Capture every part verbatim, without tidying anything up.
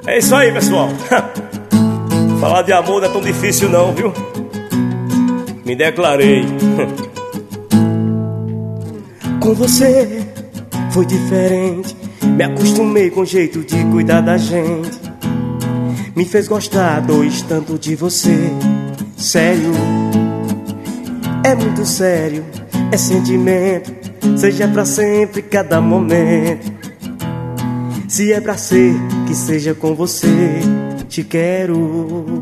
É isso aí, pessoal. Falar de amor não é tão difícil não, viu? Me declarei. Com você foi diferente. Me acostumei com o jeito de cuidar da gente. Me fez gostar dois tanto de você. Sério, é muito sério. É sentimento, seja pra sempre, cada momento. Se é pra ser, que seja com você. Te quero.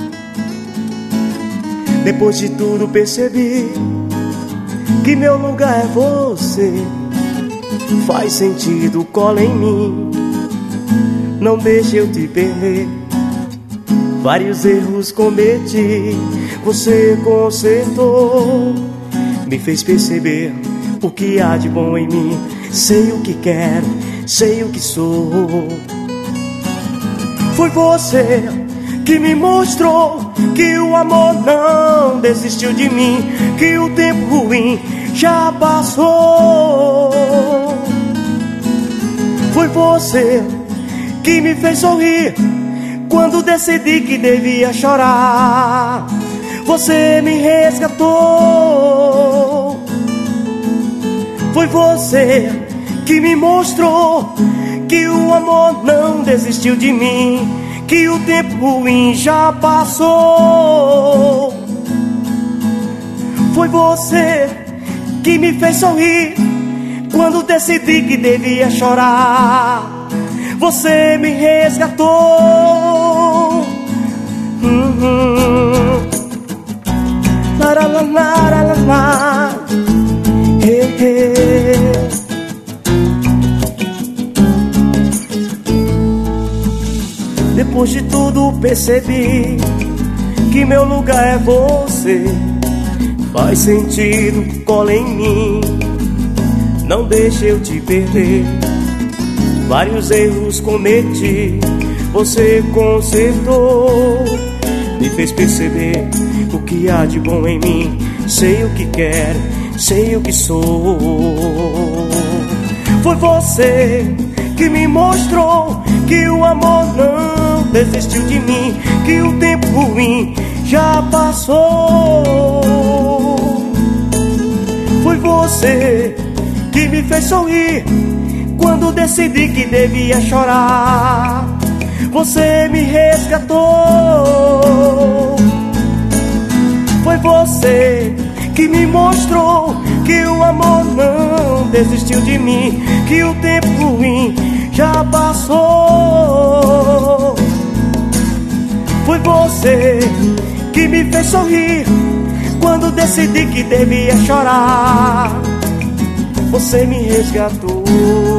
Depois de tudo percebi que meu lugar é você. Faz sentido, cola em mim. Não deixe eu te perder. Vários erros cometi, você consertou. Me fez perceber o que há de bom em mim. Sei o que quero, sei o que sou. Foi você que me mostrou que o amor não desistiu de mim, que o tempo ruim já passou. Foi você que me fez sorrir quando decidi que devia chorar. Você me resgatou. Foi você que me mostrou que o amor não desistiu de mim, que o tempo ruim já passou. Foi você que me fez sorrir quando decidi que devia chorar. Você me resgatou. Uhum. Laralalaralala. Hey, hey. Depois de tudo percebi que meu lugar é você. Faz sentido, cola em mim. Não deixe eu te perder. Vários erros cometi, você consertou. Me fez perceber o que há de bom em mim. Sei o que quero, sei o que sou. Foi você que me mostrou que o amor não desistiu de mim, que o tempo ruim já passou. Foi você que me fez sorrir quando decidi que devia chorar. Você me resgatou. Foi você que me mostrou que o amor não desistiu de mim, que o tempo ruim já passou. Foi você que me fez sorrir quando decidi que devia chorar. Você me resgatou.